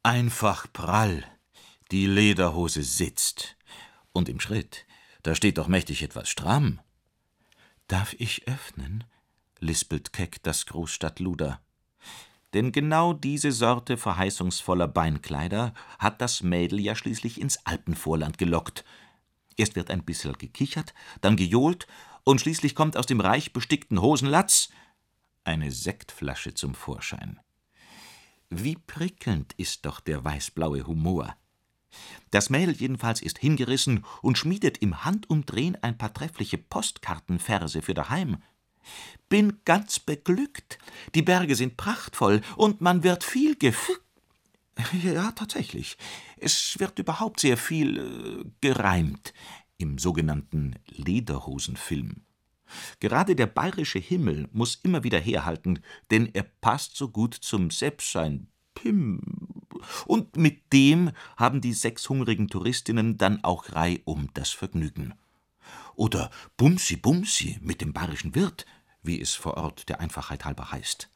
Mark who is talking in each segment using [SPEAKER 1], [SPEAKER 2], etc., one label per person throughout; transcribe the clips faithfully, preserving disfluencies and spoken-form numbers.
[SPEAKER 1] Einfach prall. Die Lederhose sitzt. Und im Schritt, da steht doch mächtig etwas stramm. »Darf ich öffnen?« lispelt keck das Großstadtluder. Denn genau diese Sorte verheißungsvoller Beinkleider hat das Mädel ja schließlich ins Alpenvorland gelockt. Erst wird ein bisserl gekichert, dann gejohlt und schließlich kommt aus dem reich bestickten Hosenlatz eine Sektflasche zum Vorschein. Wie prickelnd ist doch der weißblaue Humor. Das Mädel jedenfalls ist hingerissen und schmiedet im Handumdrehen ein paar treffliche Postkartenverse für daheim. »Bin ganz beglückt, die Berge sind prachtvoll und man wird viel gef... Ja, tatsächlich, es wird überhaupt sehr viel äh, gereimt im sogenannten Lederhosenfilm. Gerade der bayerische Himmel muss immer wieder herhalten, denn er passt so gut zum Selbstsein. Pim. Und mit dem haben die sechs hungrigen Touristinnen dann auch reihum das Vergnügen. Oder Bumsi Bumsi mit dem bayerischen Wirt, wie es vor Ort der Einfachheit halber heißt.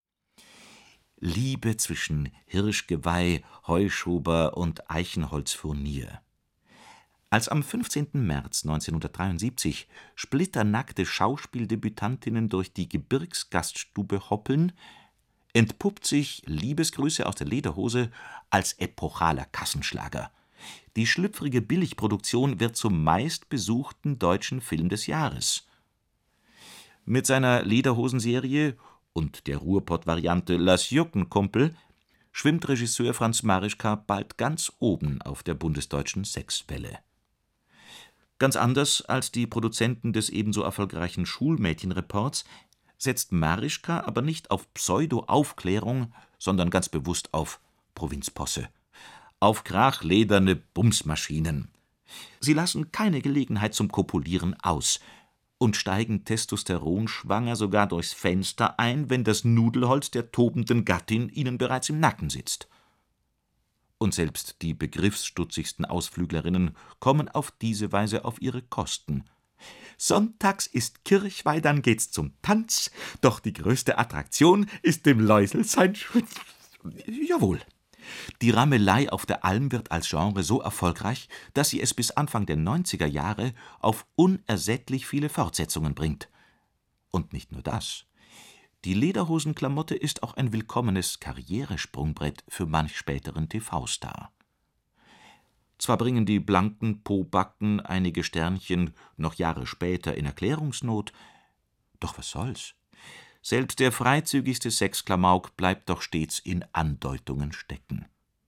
[SPEAKER 1] Liebe zwischen Hirschgeweih, Heuschober und Eichenholzfurnier. Als am fünfzehnten März neunzehnhundertdreiundsiebzig splitternackte Schauspieldebütantinnen durch die Gebirgsgaststube hoppeln, entpuppt sich Liebesgrüße aus der Lederhose als epochaler Kassenschlager. Die schlüpfrige Billigproduktion wird zum meistbesuchten deutschen Film des Jahres. Mit seiner Lederhosenserie und der Ruhrpott-Variante Lass jucken, Kumpel schwimmt Regisseur Franz Marischka bald ganz oben auf der bundesdeutschen Sexwelle. Ganz anders als die Produzenten des ebenso erfolgreichen Schulmädchenreports setzt Marischka aber nicht auf Pseudo-Aufklärung, sondern ganz bewusst auf Provinzposse, auf krachlederne Bumsmaschinen. Sie lassen keine Gelegenheit zum Kopulieren aus und steigen testosteronschwanger sogar durchs Fenster ein, wenn das Nudelholz der tobenden Gattin ihnen bereits im Nacken sitzt. Und selbst die begriffsstutzigsten Ausflüglerinnen kommen auf diese Weise auf ihre Kosten. Sonntags ist Kirchweih, dann geht's zum Tanz, doch die größte Attraktion ist dem Läusel sein Schutz. Jawohl. Die Rammelei auf der Alm wird als Genre so erfolgreich, dass sie es bis Anfang der neunziger Jahre auf unersättlich viele Fortsetzungen bringt. Und nicht nur das. Die Lederhosenklamotte ist auch ein willkommenes Karrieresprungbrett für manch späteren T V-Star. Zwar bringen die blanken Pobacken einige Sternchen noch Jahre später in Erklärungsnot, doch was soll's? Selbst der freizügigste Sexklamauk bleibt doch stets in Andeutungen stecken.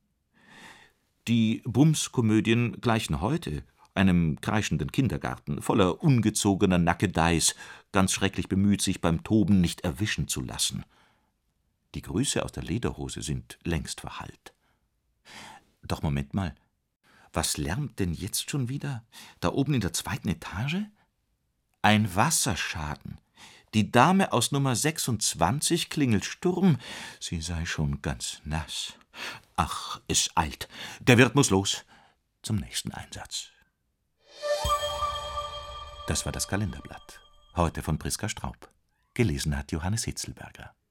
[SPEAKER 1] Die Bumskomödien gleichen heute einem kreischenden Kindergarten voller ungezogener Nackedeis, ganz schrecklich bemüht, sich beim Toben nicht erwischen zu lassen. Die Grüße aus der Lederhose sind längst verhallt. Doch Moment mal, was lärmt denn jetzt schon wieder? Da oben in der zweiten Etage? Ein Wasserschaden. Die Dame aus Nummer sechsundzwanzig klingelt Sturm, sie sei schon ganz nass. Ach, es eilt. Der Wirt muss los. Zum nächsten Einsatz. Das war das Kalenderblatt. Heute von Priska Straub. Gelesen hat Johannes Hitzelberger.